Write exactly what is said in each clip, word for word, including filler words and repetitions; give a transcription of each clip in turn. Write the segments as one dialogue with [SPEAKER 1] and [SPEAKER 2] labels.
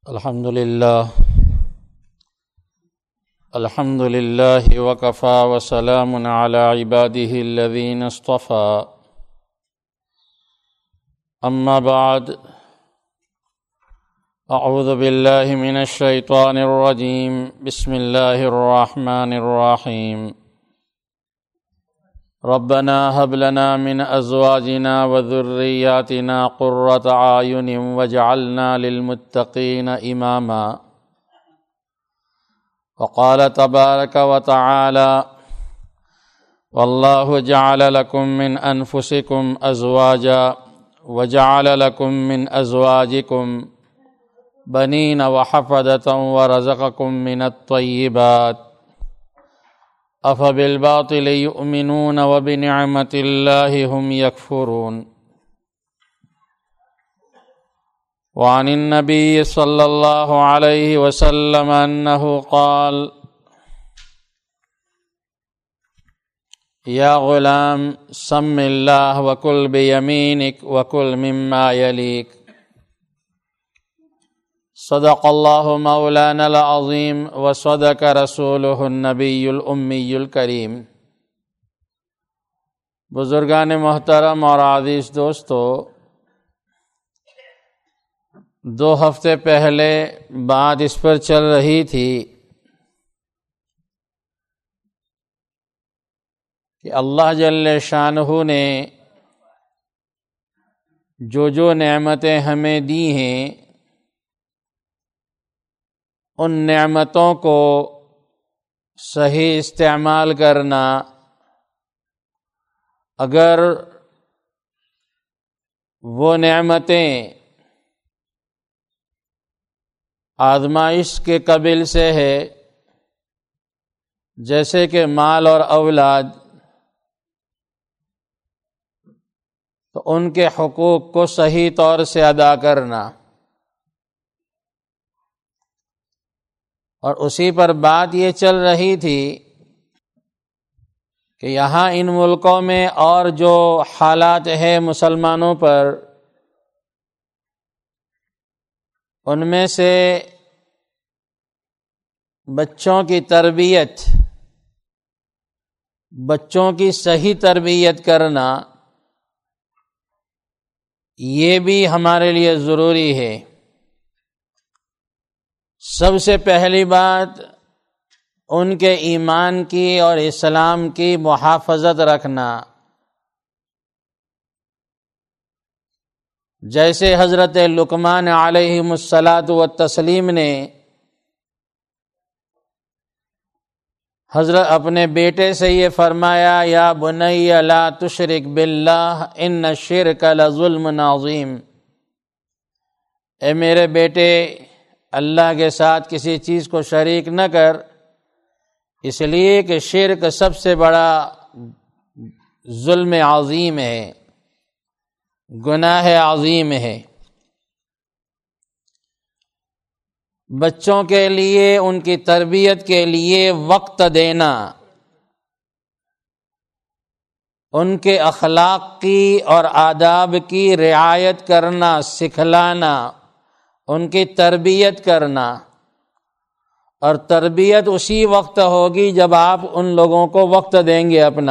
[SPEAKER 1] الحمد لله الحمد لله وكفى وسلام على عباده الذين اصطفى أما بعد أعوذ بالله من الشيطان الرجيم بسم الله الرحمن الرحيم ربنا هب لنا من أزواجنا وذرياتنا قرة أعين واجعلنا للمتقين إماما وقال تبارك وتعالى والله جعل لكم من أنفسكم أزواجا وجعل لكم من أزواجكم بنين وحفدة ورزقكم من الطيبات أفبالباطل يؤمنون وبنعمة الله هم يكفرون وعن النبي صلى الله عليه وسلم أنه قال يا غلام سم الله وكل بيمينك وكل مما يليك صدق اللہ مولانا العظیم وصدق رسولہ النبی الامی الکریم۔ بزرگان محترم اور عزیز دوستو، دو ہفتے پہلے بات اس پر چل رہی تھی کہ اللہ جل شانہ نے جو جو نعمتیں ہمیں دی ہیں ان نعمتوں کو صحیح استعمال کرنا، اگر وہ نعمتیں آزمائش کے قبیل سے ہے جیسے کہ مال اور اولاد، تو ان کے حقوق کو صحیح طور سے ادا کرنا، اور اسی پر بات یہ چل رہی تھی کہ یہاں ان ملکوں میں اور جو حالات ہیں مسلمانوں پر، ان میں سے بچوں کی تربیت، بچوں کی صحیح تربیت کرنا، یہ بھی ہمارے لیے ضروری ہے۔ سب سے پہلی بات ان کے ایمان کی اور اسلام کی محافظت رکھنا، جیسے حضرت لقمان علیہ الصلاۃ والتسلیم نے حضرت اپنے بیٹے سے یہ فرمایا، یا بنی لا تشرک باللہ ان الشرک لظلم عظیم، اے میرے بیٹے اللہ کے ساتھ کسی چیز کو شریک نہ کر، اس لیے کہ شرک سب سے بڑا ظلم عظیم ہے، گناہ عظیم ہے۔ بچوں کے لیے ان کی تربیت کے لیے وقت دینا، ان کے اخلاق کی اور آداب کی رعایت کرنا، سکھلانا، ان کی تربیت کرنا، اور تربیت اسی وقت ہوگی جب آپ ان لوگوں کو وقت دیں گے اپنا،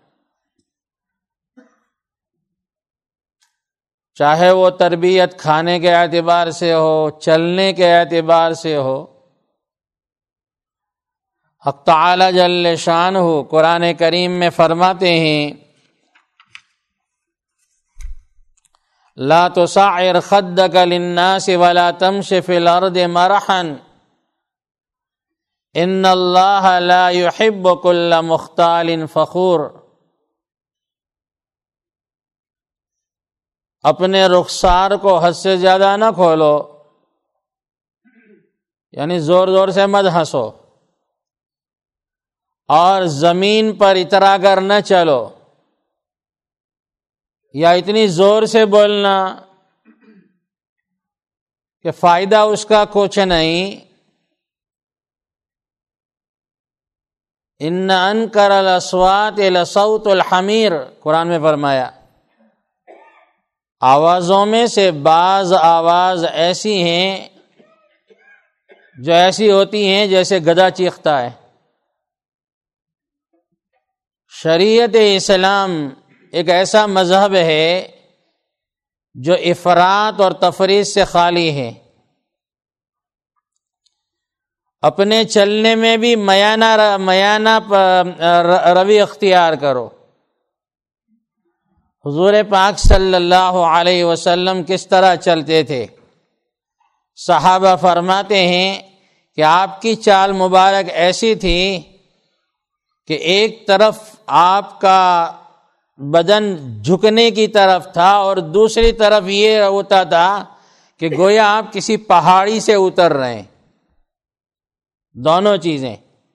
[SPEAKER 1] چاہے وہ تربیت کھانے کے اعتبار سے ہو، چلنے کے اعتبار سے ہو۔ حق تعالی جل شانہ قرآن کریم میں فرماتے ہیں، لا تصعر خدك للناس ولا تمش في الارض مرحا ان اللہ لا يحب كل مختال فخور، اپنے رخسار کو حد سے زیادہ نہ کھولو، یعنی زور زور سے مت ہنسو، اور زمین پر اترا کر نہ چلو، یا اتنی زور سے بولنا کہ فائدہ اس کا کچھ نہیں۔ ان انکر الاصوات لصوت الحمیر، قرآن میں فرمایا آوازوں میں سے بعض آواز ایسی ہیں جو ایسی ہوتی ہیں جیسے گدھا چیختا ہے۔ شریعت اسلام ایک ایسا مذہب ہے جو افراط اور تفریط سے خالی ہے۔ اپنے چلنے میں بھی میانہ میانہ روی اختیار کرو۔ حضور پاک صلی اللہ علیہ وسلم کس طرح چلتے تھے؟ صحابہ فرماتے ہیں کہ آپ کی چال مبارک ایسی تھی کہ ایک طرف آپ کا بدن جھکنے کی طرف تھا اور دوسری طرف یہ ہوتا تھا کہ گویا آپ کسی پہاڑی سے اتر رہے ہیں، دونوں چیزیں۔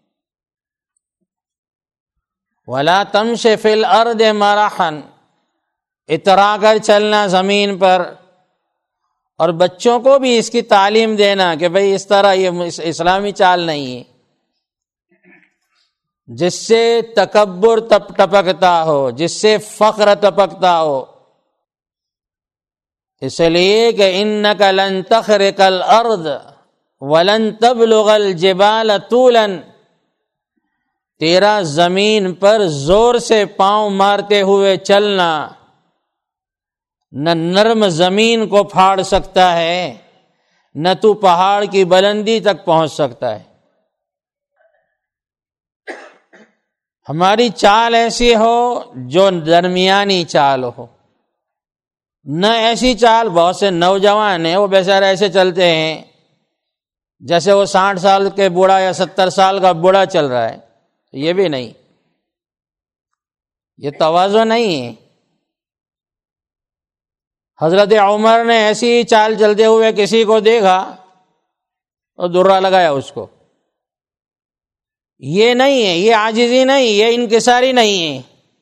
[SPEAKER 1] وَلَا تَمْشِ فِي الْأَرْضِ مَرَحًا، اترا کر چلنا زمین پر، اور بچوں کو بھی اس کی تعلیم دینا کہ بھئی اس طرح یہ اسلامی چال نہیں ہے، جس سے تکبر تپ ٹپکتا ہو، جس سے فخر ٹپکتا ہو۔ اس لیے کہ انک لن تخرق الارض ولن تبلغ الجبال طولا، تیرا زمین پر زور سے پاؤں مارتے ہوئے چلنا نہ نرم زمین کو پھاڑ سکتا ہے، نہ تو پہاڑ کی بلندی تک پہنچ سکتا ہے۔ ہماری چال ایسی ہو جو درمیانی چال ہو، نہ ایسی چال۔ بہت سے نوجوان ہیں وہ بیچارے ایسے چلتے ہیں جیسے وہ ساٹھ سال کے بوڑھا یا ستر سال کا بوڑھا چل رہا ہے، یہ بھی نہیں، یہ تواضع نہیں ہے۔ حضرت عمر نے ایسی چال چلتے ہوئے کسی کو دیکھا اور درہ لگایا اس کو۔ یہ نہیں ہے، یہ عاجزی نہیں، یہ انکساری نہیں ہے۔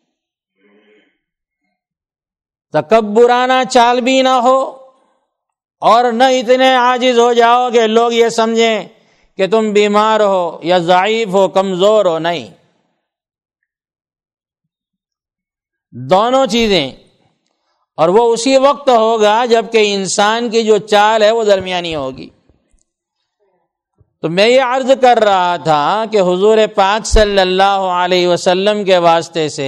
[SPEAKER 1] تکبرانہ چال بھی نہ ہو اور نہ اتنے عاجز ہو جاؤ کہ لوگ یہ سمجھیں کہ تم بیمار ہو یا ضعیف ہو، کمزور ہو، نہیں، دونوں چیزیں۔ اور وہ اسی وقت ہوگا جبکہ انسان کی جو چال ہے وہ درمیانی ہوگی۔ تو میں یہ عرض کر رہا تھا کہ حضور پاک صلی اللہ علیہ وسلم کے واسطے سے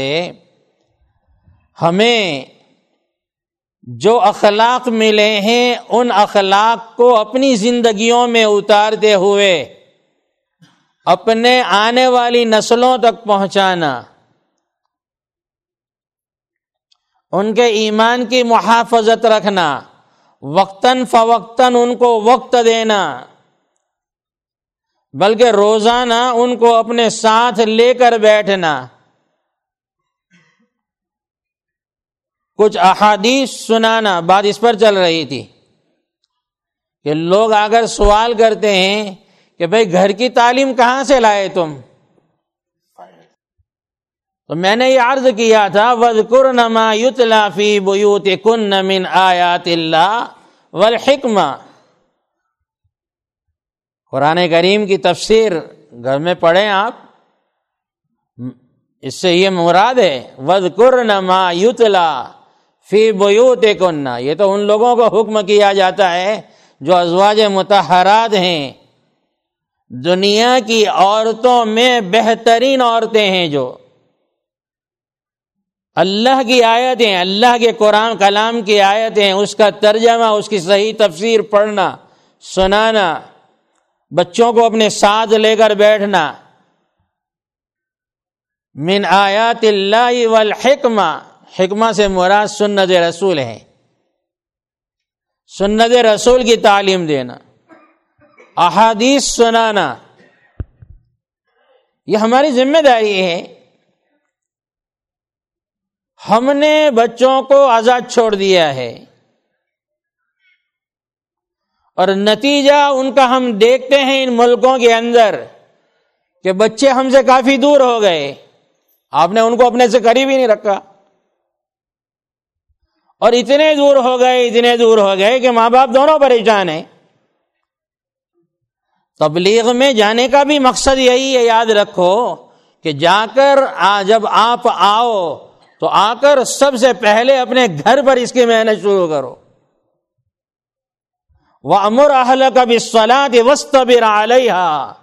[SPEAKER 1] ہمیں جو اخلاق ملے ہیں ان اخلاق کو اپنی زندگیوں میں اتارتے ہوئے اپنے آنے والی نسلوں تک پہنچانا، ان کے ایمان کی محافظت رکھنا، وقتاً فوقتاً ان کو وقت دینا، بلکہ روزانہ ان کو اپنے ساتھ لے کر بیٹھنا۔ کچھ احادیث سنانا، بات اس پر چل رہی تھی کہ لوگ اگر سوال کرتے ہیں کہ بھئی گھر کی تعلیم کہاں سے لائے تم، تو میں نے یہ عرض کیا تھا وَاذْكُرْنَ مَا يُتْلَى فِي بُيُوتِكُنَّ مِنْ آيَاتِ اللَّهِ وَالْحِكْمَةِ، قرآن کریم کی تفسیر گھر میں پڑھیں آپ، اس سے یہ مراد ہے وَاذْكُرْنَ مَا يُتْلَى فِي بُيُوتِكُنَّ، یہ تو ان لوگوں کو حکم کیا جاتا ہے جو ازواج مطہرات ہیں، دنیا کی عورتوں میں بہترین عورتیں ہیں، جو اللہ کی آیتیں، اللہ کے قرآن کلام کی آیتیں، اس کا ترجمہ، اس کی صحیح تفسیر پڑھنا، سنانا، بچوں کو اپنے ساتھ لے کر بیٹھنا۔ من آیات اللہ والحکمہ، حکمہ سے مراد سنت رسول ہے، سنت رسول کی تعلیم دینا، احادیث سنانا، یہ ہماری ذمہ داری ہے۔ ہم نے بچوں کو آزاد چھوڑ دیا ہے اور نتیجہ ان کا ہم دیکھتے ہیں ان ملکوں کے اندر کہ بچے ہم سے کافی دور ہو گئے، آپ نے ان کو اپنے سے قریب ہی نہیں رکھا، اور اتنے دور ہو گئے اتنے دور ہو گئے کہ ماں باپ دونوں پریشان ہیں۔ تبلیغ میں جانے کا بھی مقصد یہی ہے، یاد رکھو کہ جا کر جب آپ آؤ تو آ کر سب سے پہلے اپنے گھر پر اس کی محنت شروع کرو، وَأَمُرْ أَهْلَكَ بِالصَّلَاةِ وَاسْتَبِرْ عَلَيْهَا،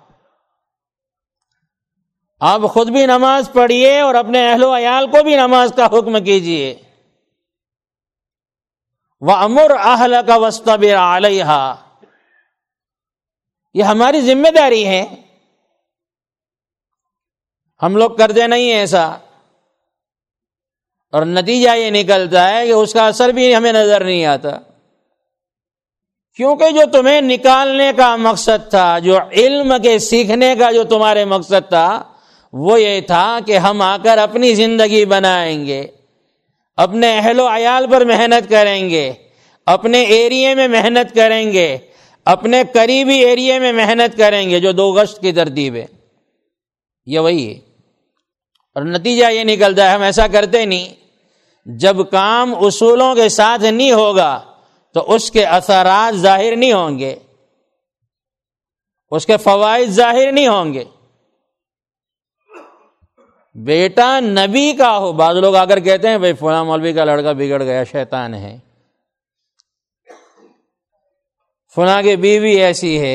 [SPEAKER 1] آپ خود بھی نماز پڑھیے اور اپنے اہل و عیال کو بھی نماز کا حکم کیجیے۔ وَأَمُرْ أَهْلَكَ وَاسْتَبِرْ عَلَيْهَا، یہ ہماری ذمہ داری ہے، ہم لوگ کرتے نہیں ہیں ایسا، اور نتیجہ یہ نکلتا ہے کہ اس کا اثر بھی ہمیں نظر نہیں آتا، کیونکہ جو تمہیں نکالنے کا مقصد تھا، جو علم کے سیکھنے کا جو تمہارے مقصد تھا، وہ یہ تھا کہ ہم آ کر اپنی زندگی بنائیں گے، اپنے اہل و عیال پر محنت کریں گے، اپنے ایریے میں محنت کریں گے، اپنے قریبی ایریے میں محنت کریں گے، جو دو گشت کی ترتیب ہے، یہ وہی ہے۔ اور نتیجہ یہ نکلتا ہے ہم ایسا کرتے نہیں۔ جب کام اصولوں کے ساتھ نہیں ہوگا تو اس کے اثرات ظاہر نہیں ہوں گے، اس کے فوائد ظاہر نہیں ہوں گے۔ بیٹا نبی کا ہو، بعض لوگ آ کر کہتے ہیں بھائی فلاں مولوی کا لڑکا بگڑ گیا، شیطان ہے، فلاں کی بیوی ایسی ہے،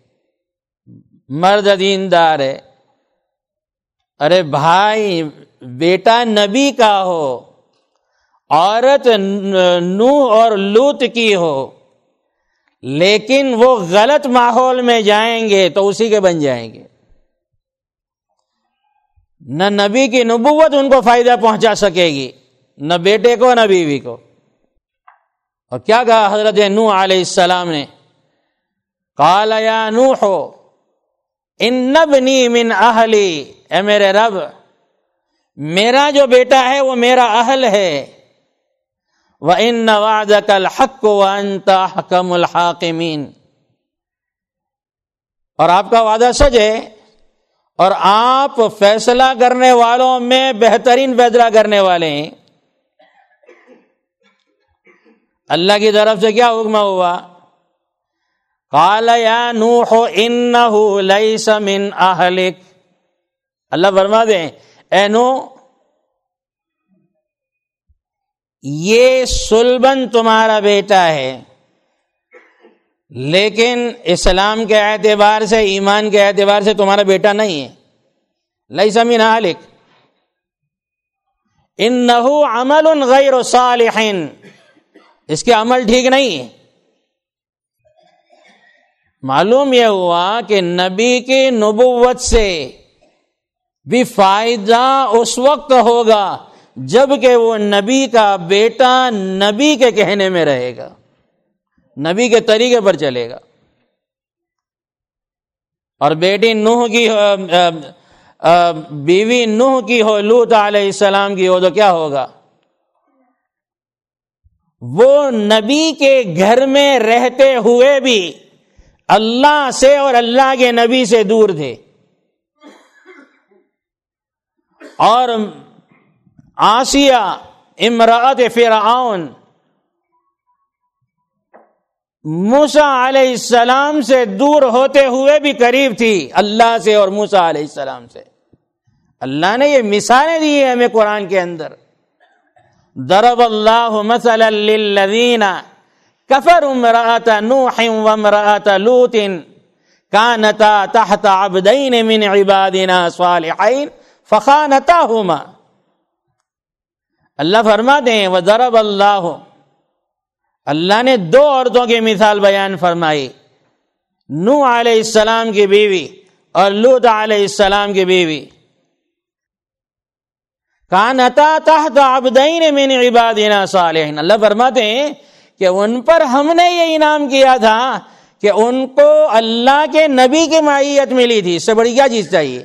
[SPEAKER 1] مرد دیندار ہے۔ ارے بھائی، بیٹا نبی کا ہو، عورت نوح اور لوط کی ہو، لیکن وہ غلط ماحول میں جائیں گے تو اسی کے بن جائیں گے، نہ نبی کی نبوت ان کو فائدہ پہنچا سکے گی، نہ بیٹے کو نہ بیوی کو۔ اور کیا کہا حضرت نوح علیہ السلام نے؟ قال یا نوح ان ابنی من اہلی، اے میرے رب، میرا جو بیٹا ہے وہ میرا اہل ہے، وَإِنَّ وَعْدَكَ الْحَقُّ وَأَنْتَ أَحْكَمُ الْحَاكِمِينَ، اور آپ کا وعدہ سچ ہے اور آپ فیصلہ کرنے والوں میں بہترین فیصلہ کرنے والے ہیں۔ اللہ کی طرف سے کیا حکم ہوا؟ قال یا نوح انہ لیس من اہلک، اللہ فرما دیں اے نوح، یہ صلباً تمہارا بیٹا ہے، لیکن اسلام کے اعتبار سے، ایمان کے اعتبار سے تمہارا بیٹا نہیں ہے۔ لیس من اہلک انہ عمل غیر صالح، اس کے عمل ٹھیک نہیں ہے۔ معلوم یہ ہوا کہ نبی کی نبوت سے بھی فائدہ اس وقت ہوگا جب کہ وہ نبی کا بیٹا نبی کے کہنے میں رہے گا، نبی کے طریقے پر چلے گا۔ اور بیٹی نوح کی بیوی نوح کی ہو، لوط علیہ السلام کی ہو، تو کیا ہوگا؟ وہ نبی کے گھر میں رہتے ہوئے بھی اللہ سے اور اللہ کے نبی سے دور تھے، اور آسیہ امرأت فرعون موسیٰ علیہ السلام سے دور ہوتے ہوئے بھی قریب تھی اللہ سے اور موسیٰ علیہ السلام سے۔ اللہ نے یہ مثالیں دی ہیں ہمیں قرآن کے اندر۔ ضرب اللہ مثلا للذین کفروا امرأۃ نوح وامرأۃ لوط کانتا تحت عبدین من عبادنا صالحین فخانتاہما۔ اللہ فرماتے ہیں وضرب اللہ، اللہ نے دو عورتوں کی مثال بیان فرمائی، نوح علیہ السلام کی بیوی اور لوط علیہ السلام کی بیوی۔ کانتا تحت عبدین من عبادنا صالحین، اللہ فرماتے ہیں کہ ان پر ہم نے یہ انعام کیا تھا کہ ان کو اللہ کے نبی کی معیت ملی تھی، اس سے بڑی کیا چیز چاہیے؟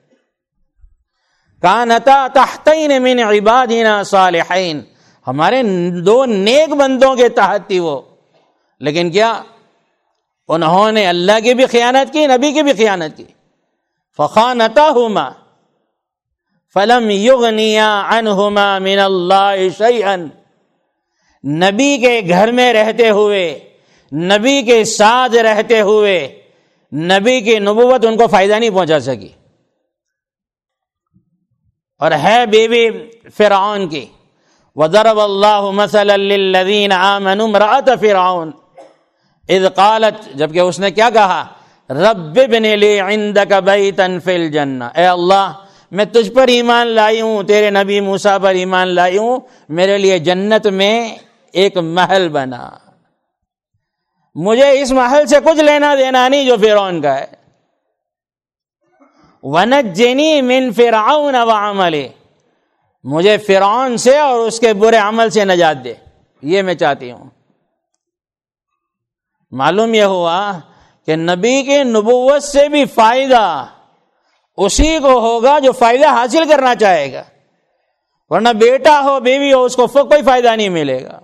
[SPEAKER 1] کانتا تحتین من عبادنا صالحین، ہمارے دو نیک بندوں کے تحت تھی وہ، لیکن کیا انہوں نے اللہ کی بھی خیانت کی، نبی کی بھی خیانت کی۔ فخانتاہما فلم یغنیا عنہما من اللہ شیئا، نبی کے گھر میں رہتے ہوئے، نبی کے ساتھ رہتے ہوئے نبی کی نبوت ان کو فائدہ نہیں پہنچا سکی۔ اور ہے بیوی فرعون کی، وضرب اللہ مثلا للذین آمنوا امرأۃ فرعون، اذ قالت، جبکہ اس نے کیا کہا، رب ابن لی عندک بیتا فی الجنہ، اے اللہ میں تجھ پر ایمان لائی ہوں، تیرے نبی موسیٰ پر ایمان لائی ہوں، میرے لیے جنت میں ایک محل بنا، مجھے اس محل سے کچھ لینا دینا نہیں جو فرعون کا ہے، وَنَجِّنِي مِن فِرْعَوْنَ وَعَمَلِهِ، مجھے فرعون سے اور اس کے برے عمل سے نجات دے، یہ میں چاہتی ہوں۔ معلوم یہ ہوا کہ نبی کی نبوت سے بھی فائدہ اسی کو ہوگا جو فائدہ حاصل کرنا چاہے گا، ورنہ بیٹا ہو بیوی ہو اس کو کوئی فائدہ نہیں ملے گا۔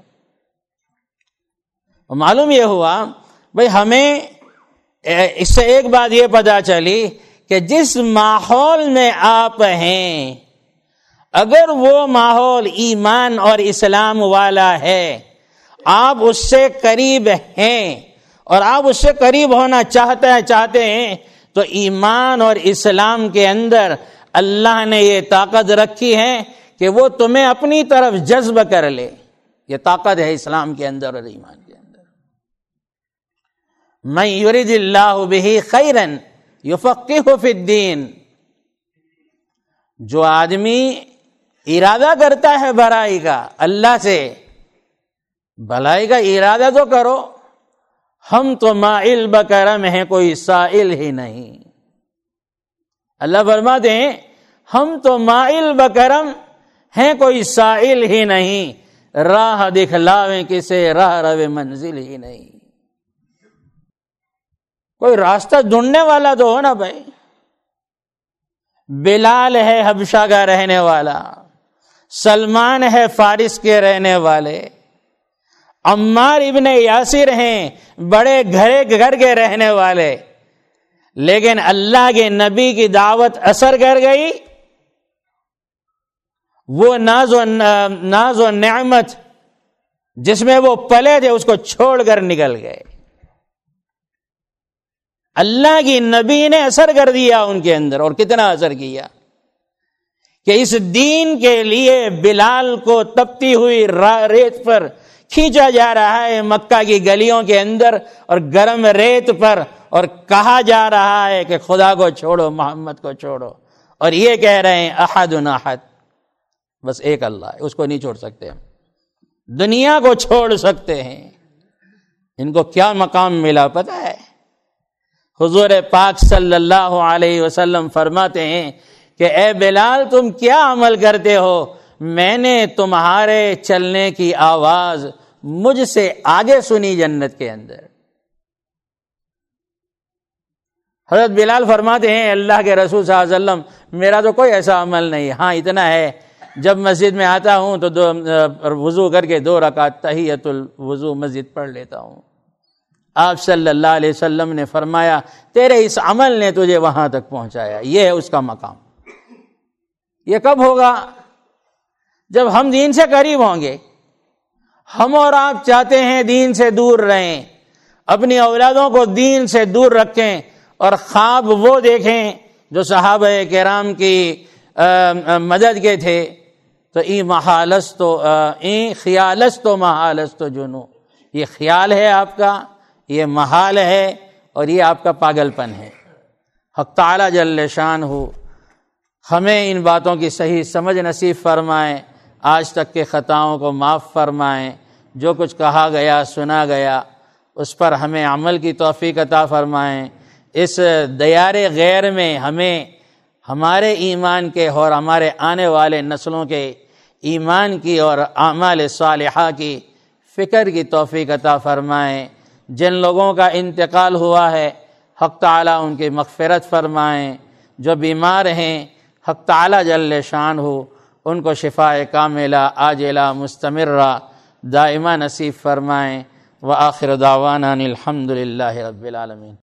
[SPEAKER 1] معلوم یہ ہوا بھئی ہمیں اس سے ایک بات یہ پتہ چلی کہ جس ماحول میں آپ ہیں اگر وہ ماحول ایمان اور اسلام والا ہے، آپ اس سے قریب ہیں اور آپ اس سے قریب ہونا چاہتے ہیں چاہتے ہیں تو ایمان اور اسلام کے اندر اللہ نے یہ طاقت رکھی ہے کہ وہ تمہیں اپنی طرف جذب کر لے، یہ طاقت ہے اسلام کے اندر اور ایمان کے اندر۔ من یرید اللہ بہ خیرا یفقہہ فی الدین، جو آدمی ارادہ کرتا ہے بھلائی کا اللہ سے، بھلائی کا ارادہ تو کرو، ہم تو مائل بکرم ہیں کوئی سائل ہی نہیں۔ اللہ فرماتے ہیں ہم تو مائل بکرم ہیں کوئی سائل ہی نہیں، راہ دکھلاویں کسے راہ رو منزل ہی نہیں۔ کوئی راستہ ڈھونڈنے والا تو ہو نا بھائی۔ بلال ہے حبشہ کا رہنے والا، سلمان ہے فارس کے رہنے والے، عمار ابن یاسر ہیں بڑے گھرے گھر کے رہنے والے، لیکن اللہ کے نبی کی دعوت اثر کر گئی، وہ ناز و ناز و نعمت جس میں وہ پلے تھے اس کو چھوڑ کر نکل گئے۔ اللہ کی نبی نے اثر کر دیا ان کے اندر، اور کتنا اثر کیا کہ اس دین کے لیے بلال کو تپتی ہوئی ریت پر کھینچا جا رہا ہے مکہ کی گلیوں کے اندر اور گرم ریت پر، اور کہا جا رہا ہے کہ خدا کو چھوڑو، محمد کو چھوڑو، اور یہ کہہ رہے ہیں احد احد، بس ایک اللہ ہے، اس کو نہیں چھوڑ سکتے ہم، دنیا کو چھوڑ سکتے ہیں۔ ان کو کیا مقام ملا پتہ ہے؟ حضور پاک صلی اللہ علیہ وسلم فرماتے ہیں کہ اے بلال تم کیا عمل کرتے ہو، میں نے تمہارے چلنے کی آواز مجھ سے آگے سنی جنت کے اندر۔ حضرت بلال فرماتے ہیں اللہ کے رسول صلی اللہ علیہ وسلم میرا تو کوئی ایسا عمل نہیں، ہاں اتنا ہے جب مسجد میں آتا ہوں تو دو وضو کر کے دو رکعت تحیۃ الوضو مسجد پڑھ لیتا ہوں۔ آپ صلی اللہ علیہ وسلم نے فرمایا تیرے اس عمل نے تجھے وہاں تک پہنچایا، یہ ہے اس کا مقام۔ یہ کب ہوگا؟ جب ہم دین سے قریب ہوں گے۔ ہم اور آپ چاہتے ہیں دین سے دور رہیں، اپنی اولادوں کو دین سے دور رکھیں، اور خواب وہ دیکھیں جو صحابہ کرام کی مدد کے تھے، تو ای محالست ای خیالست و محالست جنو، یہ خیال ہے آپ کا، یہ محال ہے، اور یہ آپ کا پاگل پن ہے۔ حق تعالی جل شان ہو ہمیں ان باتوں کی صحیح سمجھ نصیب فرمائیں، آج تک کے خطاؤں کو معاف فرمائیں، جو کچھ کہا گیا سنا گیا اس پر ہمیں عمل کی توفیق عطا فرمائیں۔ اس دیار غیر میں ہمیں ہمارے ایمان کے اور ہمارے آنے والے نسلوں کے ایمان کی اور اعمال صالحہ کی فکر کی توفیق عطا فرمائیں۔ جن لوگوں کا انتقال ہوا ہے حق تعالی ان کی مغفرت فرمائیں، جو بیمار ہیں حق تعالی جل شان ہو ان کو شفاء کاملہ عاجلہ مستمرہ دائمہ نصیب فرمائیں۔ وآخر دعوانا الحمد للہ رب العالمین۔